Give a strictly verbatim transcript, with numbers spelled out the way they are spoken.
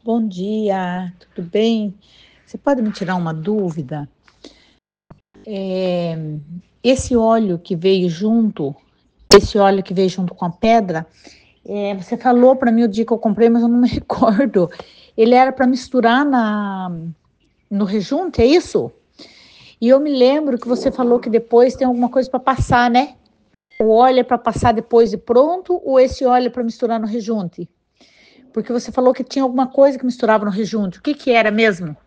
Bom dia, tudo bem? Você pode me tirar uma dúvida? Eh, esse óleo que veio junto, esse óleo que veio junto com a pedra, eh, você falou para mim o dia que eu comprei, mas eu não me recordo. Ele era para misturar na no rejunte, é isso? E eu me lembro que você falou que depois tem alguma coisa para passar, né? O óleo é para passar depois e pronto, ou esse óleo é para misturar no rejunte? Porque você falou que tinha alguma coisa que misturava no rejunte. O que que era mesmo?